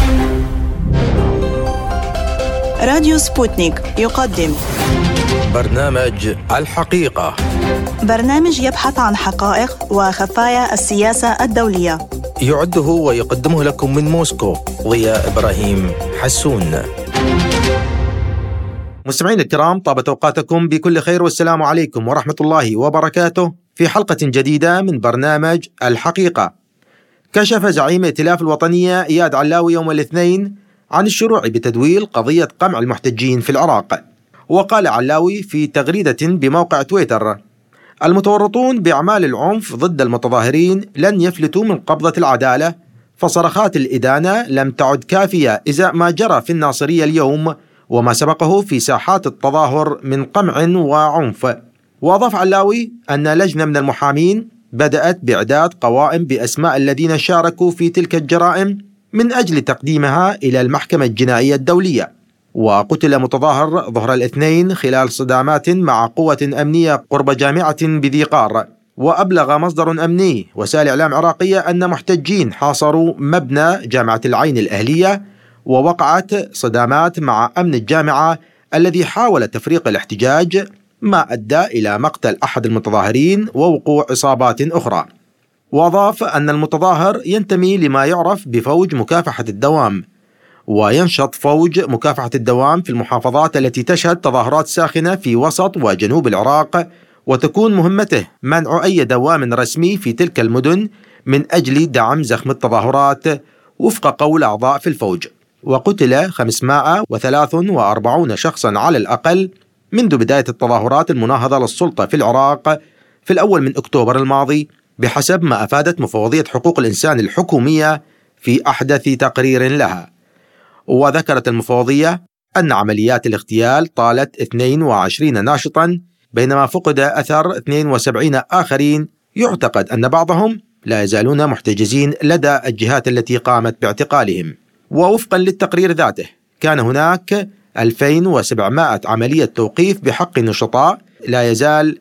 راديو سبوتنيك يقدم برنامج الحقيقة، برنامج يبحث عن حقائق وخفايا السياسة الدولية. يعده ويقدمه لكم من موسكو ضياء إبراهيم حسون. مستمعين الكرام، طابت أوقاتكم بكل خير والسلام عليكم ورحمة الله وبركاته في حلقة جديدة من برنامج الحقيقة. كشف زعيم ائتلاف الوطنية إياد علاوي يوم الاثنين عن الشروع بتدويل قضية قمع المحتجين في العراق. وقال علاوي في تغريدة بموقع تويتر: المتورطون بأعمال العنف ضد المتظاهرين لن يفلتوا من قبضة العدالة، فصرخات الإدانة لم تعد كافية إزاء ما جرى في الناصرية اليوم وما سبقه في ساحات التظاهر من قمع وعنف. وأضاف علاوي أن لجنة من المحامين بدأت بإعداد قوائم بأسماء الذين شاركوا في تلك الجرائم من أجل تقديمها إلى المحكمة الجنائية الدولية. وقتل متظاهر ظهر الاثنين خلال صدامات مع قوة أمنية قرب جامعة بذي قار. وأبلغ مصدر أمني وسائل إعلام عراقية أن محتجين حاصروا مبنى جامعة العين الأهلية، ووقعت صدامات مع أمن الجامعة الذي حاول تفريق الاحتجاج، ما أدى إلى مقتل أحد المتظاهرين ووقوع إصابات أخرى. وأضاف أن المتظاهر ينتمي لما يعرف بفوج مكافحة الدوام، وينشط فوج مكافحة الدوام في المحافظات التي تشهد تظاهرات ساخنة في وسط وجنوب العراق، وتكون مهمته منع أي دوام رسمي في تلك المدن من أجل دعم زخم التظاهرات وفق قول أعضاء في الفوج. وقتل 543 شخصا على الأقل منذ بداية التظاهرات المناهضة للسلطة في العراق في الأول من أكتوبر الماضي، بحسب ما أفادت مفوضية حقوق الإنسان الحكومية في أحدث تقرير لها. وذكرت المفوضية أن عمليات الاغتيال طالت 22 ناشطا، بينما فقد أثر 72 آخرين يعتقد أن بعضهم لا يزالون محتجزين لدى الجهات التي قامت باعتقالهم. ووفقا للتقرير ذاته كان هناك 2700 عملية توقيف بحق النشطاء، لا يزال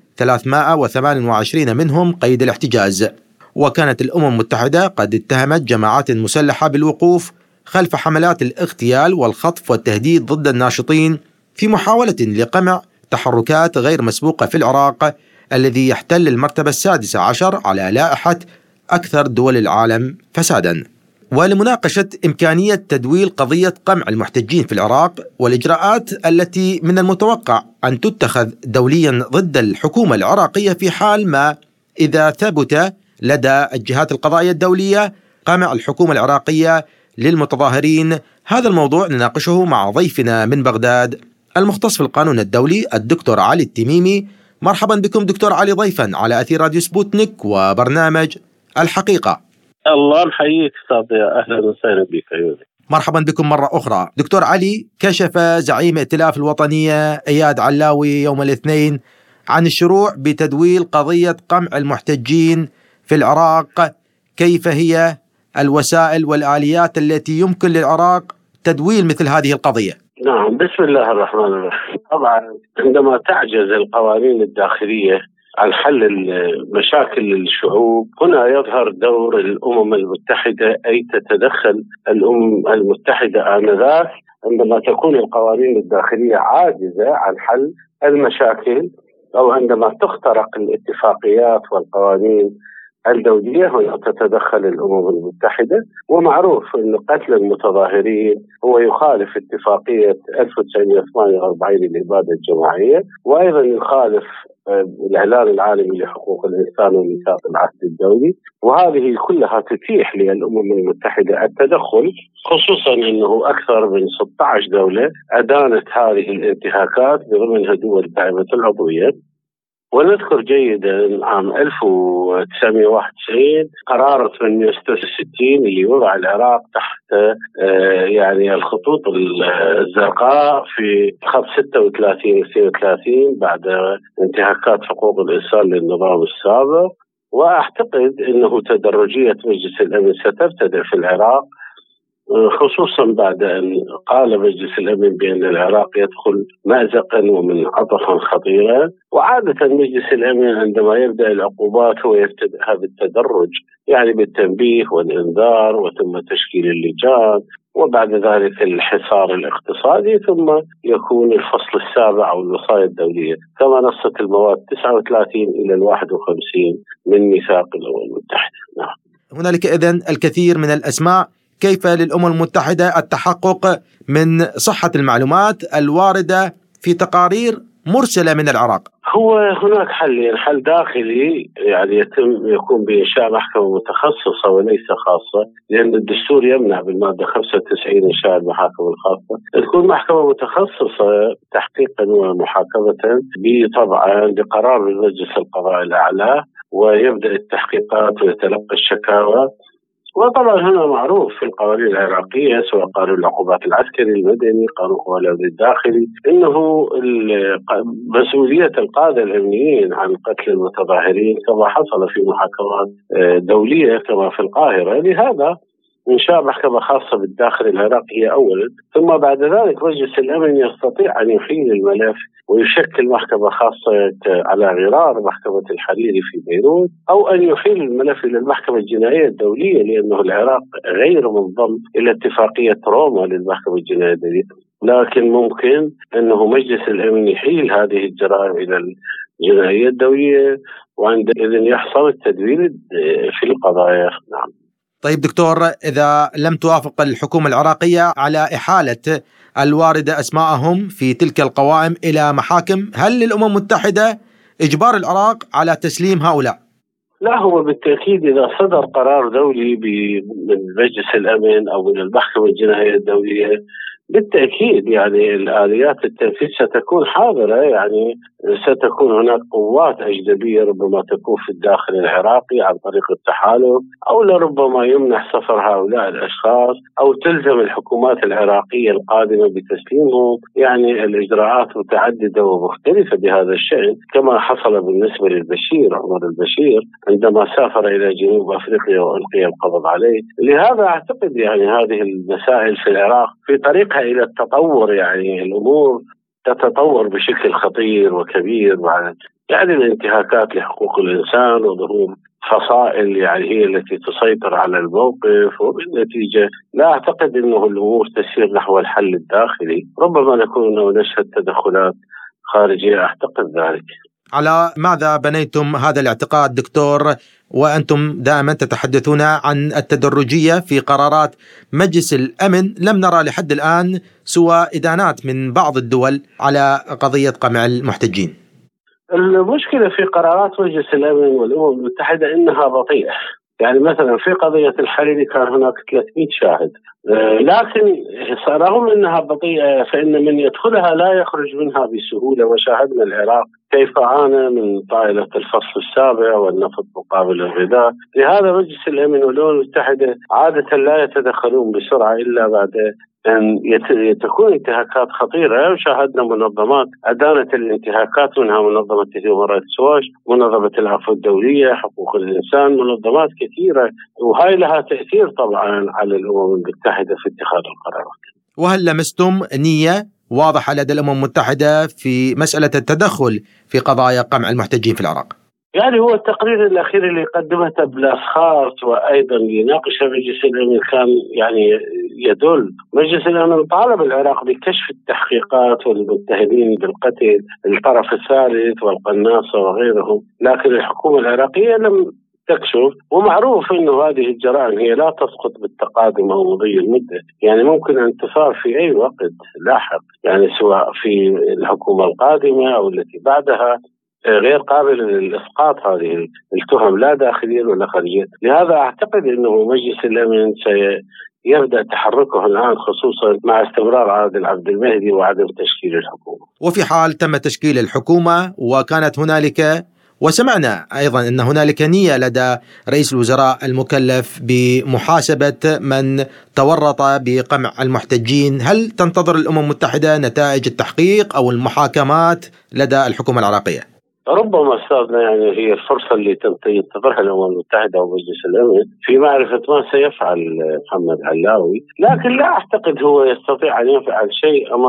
328 منهم قيد الاحتجاز. وكانت الأمم المتحدة قد اتهمت جماعات مسلحة بالوقوف خلف حملات الاغتيال والخطف والتهديد ضد الناشطين في محاولة لقمع تحركات غير مسبوقة في العراق الذي يحتل المرتبة 16 على لائحة أكثر دول العالم فسادا. ولمناقشة إمكانية تدويل قضية قمع المحتجين في العراق والإجراءات التي من المتوقع أن تتخذ دوليا ضد الحكومة العراقية في حال ما إذا ثبت لدى الجهات القضائية الدولية قمع الحكومة العراقية للمتظاهرين، هذا الموضوع نناقشه مع ضيفنا من بغداد المختص في القانون الدولي الدكتور علي التميمي. مرحبا بكم دكتور علي ضيفا على أثير راديو سبوتنيك وبرنامج الحقيقة. الله يحييك استاذ، اهلا وسهلا بك. مرحبا بكم مرة أخرى. دكتور علي، كشف زعيم ائتلاف الوطنية إياد علاوي يوم الاثنين عن الشروع بتدويل قضية قمع المحتجين في العراق. كيف هي الوسائل والآليات التي يمكن للعراق تدويل مثل هذه القضية؟ نعم، بسم الله الرحمن الرحيم. طبعا عندما تعجز القوانين الداخلية عن حل مشاكل الشعوب، هنا يظهر دور الأمم المتحدة، أي تتدخل الأمم المتحدة آنذاك عندما تكون القوانين الداخلية عاجزة عن حل المشاكل، أو عندما تخترق الاتفاقيات والقوانين الدولية، هنا تتدخل الأمم المتحدة. ومعروف أن قتل المتظاهرين هو يخالف اتفاقية 1948 للإبادة الجماعية، وأيضا يخالف الإعلان العالمي لحقوق الإنسان وميثاق العهد الدولي. وهذه كلها تتيح للأمم المتحدة التدخل، خصوصا أنه أكثر من 16 دولة أدانت هذه الانتهاكات ضمنها دول دائمة العضوية. ونذكر جيدا عام 1991 قرار 866 اللي وضع العراق تحت يعني الخطوط الزرقاء في خط 36 و 32 بعد انتهاكات حقوق الإنسان للنظام السابق. وأعتقد أنه تدرجية مجلس الأمن ستبتدأ في العراق، خصوصا بعد أن قال مجلس الأمن بأن العراق يدخل مأزقا ومنعطفا خطيرا. وعادة مجلس الأمن عندما يبدأ العقوبات هو يبتدأها بالتدرج، يعني بالتنبيه والإنذار وثم تشكيل اللجان وبعد ذلك الحصار الاقتصادي، ثم يكون الفصل السابع أو الوصايا الدولية كما نصت المواد 39 إلى 51 من ميثاق الأمم المتحدة. نعم. هنالك إذن الكثير من الأسماء. كيف للأمم المتحدة التحقق من صحة المعلومات الواردة في تقارير مرسلة من العراق؟ هو هناك حل داخلي، يعني يكون بإنشاء محكمة متخصصة وليس خاصة، لأن الدستور يمنع بالمادة 95 إنشاء المحاكم الخاصة. تكون محكمة متخصصة تحقيقا ومحاكمة طبعا بقرار من مجلس القضاء الأعلى، ويبدأ التحقيقات ويتلقى الشكاوى. وطبعا هنا معروف في القوانين العراقية، سواء قانون العقوبات العسكري المدني، قانون قوى الأمن الداخلي، إنه مسؤولية القادة الأمنيين عن قتل المتظاهرين كما حصل في محاكمات دولية كما في القاهرة. لهذا إنشاء محكمة خاصة بالداخل العراقي هي أولا، ثم بعد ذلك مجلس الأمن يستطيع أن يحيل الملف ويشكل محكمة خاصة على غرار محكمة الحريري في بيروت، أو أن يحيل الملف إلى المحكمة الجنائية الدولية، لأنه العراق غير منضم إلى اتفاقية روما للمحكمة الجنائية الدولية. لكن ممكن أنه مجلس الأمن يحيل هذه الجرائم إلى الجنائية الدولية، وعندئذ يحصل التدوير في القضايا. نعم. طيب دكتور، إذا لم توافق الحكومة العراقية على إحالة الواردة أسماءهم في تلك القوائم إلى محاكم، هل للأمم المتحدة إجبار العراق على تسليم هؤلاء؟ لا، هو بالتأكيد إذا صدر قرار دولي من مجلس الأمن أو من المحكمة الجنائية الدولية، بالتأكيد يعني الآليات التنفيذ ستكون حاضرة. يعني ستكون هناك قوات أجنبية ربما تكون في الداخل العراقي عن طريق التحالف، أو لربما يمنح سفر هؤلاء الأشخاص، أو تلزم الحكومات العراقية القادمة بتسليمهم. يعني الإجراءات متعددة ومختلفة بهذا الشأن، كما حصل بالنسبة للبشير عمر البشير عندما سافر إلى جنوب أفريقيا وألقي القبض عليه. لهذا أعتقد يعني هذه المسائل في العراق في طريقها إلى التطور، يعني الأمور تتطور بشكل خطير وكبير، يعني الانتهاكات لحقوق الإنسان وظهور فصائل يعني هي التي تسيطر على الموقف، وبالنتيجة لا أعتقد أنه الأمور تسير نحو الحل الداخلي. ربما نكون نشهد تدخلات خارجية، أعتقد ذلك. على ماذا بنيتم هذا الاعتقاد دكتور، وأنتم دائما تتحدثون عن التدرجية في قرارات مجلس الأمن؟ لم نرى لحد الآن سوى إدانات من بعض الدول على قضية قمع المحتجين. المشكلة في قرارات مجلس الأمن والأمم المتحدة إنها بطيئة. يعني مثلا في قضية الحريري كان هناك 300 شاهد، لكن رغم أنها بطيئة فإن من يدخلها لا يخرج منها بسهولة. وشاهدنا العراق كيف عانى من طائلة الفصل السابع والنفط مقابل الغذاء. لهذا مجلس الأمن والأمم المتحدة عادة لا يتدخلون بسرعة إلا بعد أن تكون انتهاكات خطيرة. وشاهدنا منظمات أدانت الانتهاكات، منها منظمة هيومن رايتس واتش، منظمة العفو الدولية، حقوق الإنسان، منظمات كثيرة، وهي لها تأثير طبعا على الأمم المتحدة في اتخاذ القرارات. وهل لمستم نية واضحة لدى الأمم المتحدة في مسألة التدخل في قضايا قمع المحتجين في العراق؟ يعني هو التقرير الأخير اللي قدمه بلاسخارت وأيضا يناقش مجلس الأمن كان يعني يدل. مجلس الأمن طالب العراق بكشف التحقيقات والمتهمين بالقتل، الطرف الثالث والقناصة وغيرهم، لكن الحكومة العراقية لم تكشف. ومعروف أنه هذه الجرائم هي لا تسقط بالتقادم أو مضي المدة، يعني ممكن أن تثار في أي وقت لاحق، يعني سواء في الحكومة القادمة أو التي بعدها، غير قابل للإسقاط هذه التهم لا داخليا ولا خارجيا. لهذا أعتقد أنه مجلس الأمن سيبدأ تحركه الآن، خصوصا مع استمرار عادل عبد المهدي وعدم تشكيل الحكومة. وفي حال تم تشكيل الحكومة وكانت هنالك، وسمعنا أيضا أن هنالك نية لدى رئيس الوزراء المكلف بمحاسبة من تورط بقمع المحتجين، هل تنتظر الأمم المتحدة نتائج التحقيق أو المحاكمات لدى الحكومة العراقية؟ ربما أستاذنا يعني هي الفرصة اللي تنتظرها الأمم المتحدة ومجلس الأمن في معرفة ما سيفعل محمد علاوي، لكن لا أعتقد هو يستطيع أن يفعل شيء أمام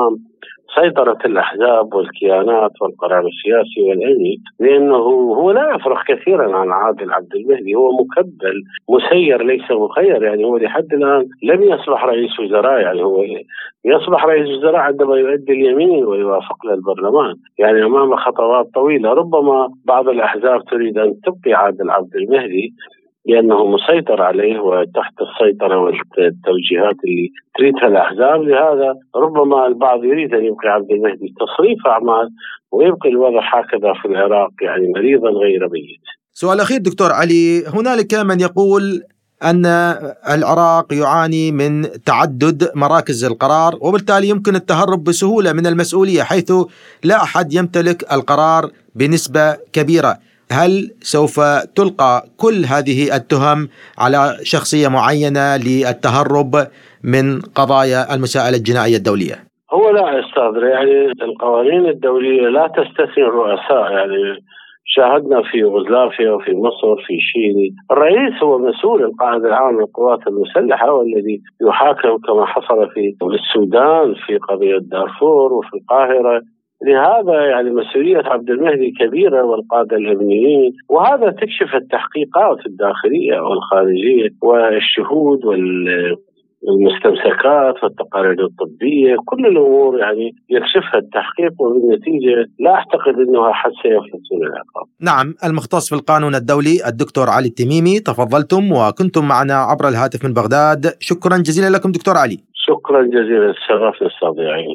سيطرة الأحزاب والكيانات والقرار السياسي والأمني، لأنه هو لا يفرق كثيرا عن عادل عبد المهدي. هو مكبل مسير ليس مخير، يعني هو لحد الآن لم يصبح رئيس وزراء، يعني هو يصبح رئيس وزراء عندما يؤدي اليمين ويوافق للبرلمان، يعني أمام خطوات طويلة. ربما بعض الأحزاب تريد أن تبقي عادل عبد المهدي لأنه مسيطر عليه وتحت السيطرة والتوجيهات اللي تريدها الأحزاب، لهذا ربما البعض يريد أن يبقي عبد المهدي تصريف أعمال ويبقي الوضع هكذا في العراق، يعني مريضا غير ميت. سؤال أخير دكتور علي، هنالك من يقول أن العراق يعاني من تعدد مراكز القرار، وبالتالي يمكن التهرب بسهولة من المسؤولية حيث لا أحد يمتلك القرار بنسبة كبيرة. هل سوف تلقى كل هذه التهم على شخصية معينة للتهرب من قضايا المساءلة الجنائية الدولية؟ هو لا أستاذ، يعني القوانين الدولية لا تستثني الرؤساء. يعني شاهدنا في يوغوسلافيا وفي مصر في شيلي الرئيس هو مسؤول، القائد العام للقوات المسلحة والذي يحاكم كما حصل في السودان في قضية دارفور وفي القاهرة. لهذا يعني مسؤولية عبد المهدي كبيرة والقادة الأمنيين، وهذا تكشف التحقيقات الداخلية والخارجية والشهود والمستمسكات والتقارير الطبية، كل الأمور يعني يكشفها التحقيق، وبالنتيجة لا أعتقد أنه حد سيفلتون العقاب. نعم، المختص في القانون الدولي الدكتور علي التميمي، تفضلتم وكنتم معنا عبر الهاتف من بغداد. شكرا جزيلا لكم دكتور علي. شكرا جزيلا، الشرف للصديقين.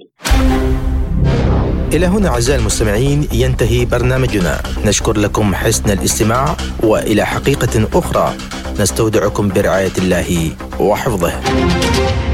إلى هنا أعزائي المستمعين ينتهي برنامجنا، نشكر لكم حسن الاستماع، وإلى حقيقة أخرى نستودعكم برعاية الله وحفظه.